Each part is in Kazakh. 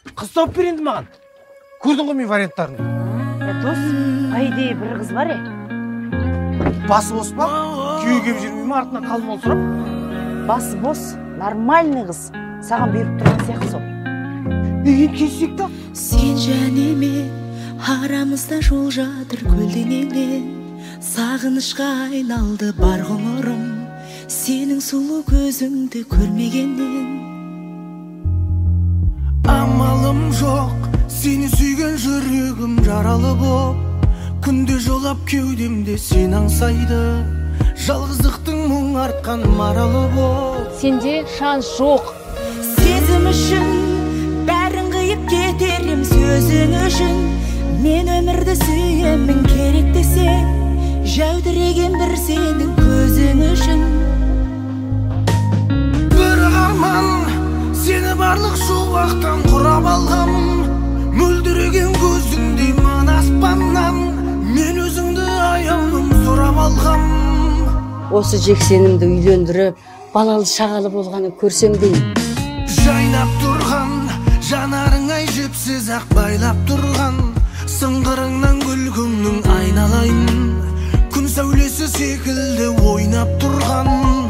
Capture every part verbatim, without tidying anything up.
Қыз тауып бер енді маған. Көрдің ғой мен варианттарын. Е, дос, айдей бір қыз бар е. Басы бос па? Күйеуге келіп жүрмей ме артынан қалмал сұрап? Басы бос, нормальный қыз. Саған беріп тұрған сияқты сол. Еген келсек та? Сен және мен арамызда жол жатыр көлденеңнен. Сағынышқа айналды бар ғұмырым, сенің сұлу көзіңді көрмегеннен. Амалым жоқ, сені сүйген жүрегім жаралы боп, күнде жолап кеудемде сен аңсайды, жалғыздықтың мұң артқан маралы боп. Сенде шанс жоқ. Сезім үшін бәрін қиып кетерім сөзің үшін. Мен өмірді сүйемін керек десең, жәудіреген бір сенің көзің үшін. Бір арман сені барлық шуақтан құрап алғам, мөлдіреген көзіңдей мына аспаннан мен өзіңді аяулым сұрап алғам. Осы жексенімді үйлендіріп, балалы шағалы болғаны көрсем дейін. Жайнап тұрған жанарың ай жіпсіз ақ байлап тұрған, сыңғырыңнан күлкіңнің айналайын, күн сәулесі секілді ойнап тұрған.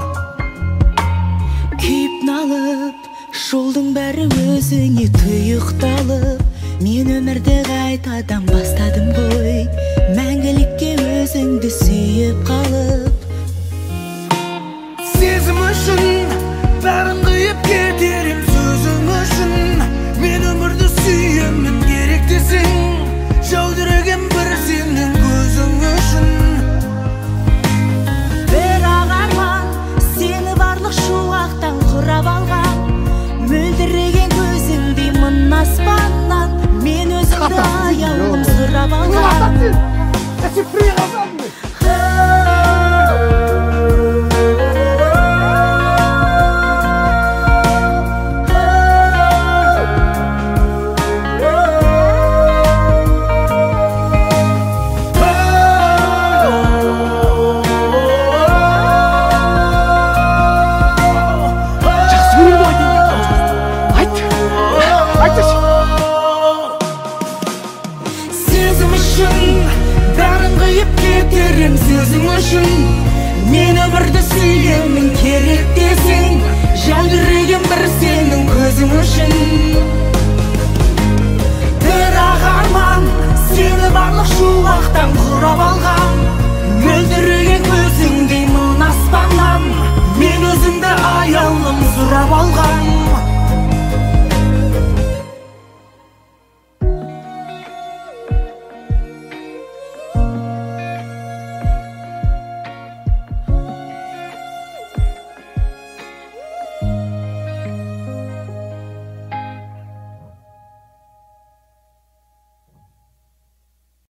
Күйіп налып, жолдың бәрі өзіңе тұйықталып, мен өмірді қайтадан бастадым ғой, мәңгілікке өзіңді сүйіп қалып. Сезім үшін бәрін қиып кетерім сөзің үшін, мен өмірді сүйемін керек десең, жәудіреген бір сенің көзің үшін. Бірақ арман сені барлық шуақтан құрап алған, мөлдіреген көзіңдей мың аспаннан мен өзіңді аяулым сұрап алған. Сөзің үшін мен өмірді сүйемін керек десең, жәудіреген бір сенің көзің үшін. Бірақ арман сені барлық шуақтан құрап алған, мөлдіреген көзіңдей мың аспаннан мен өзіңді аяулым сұрап алған.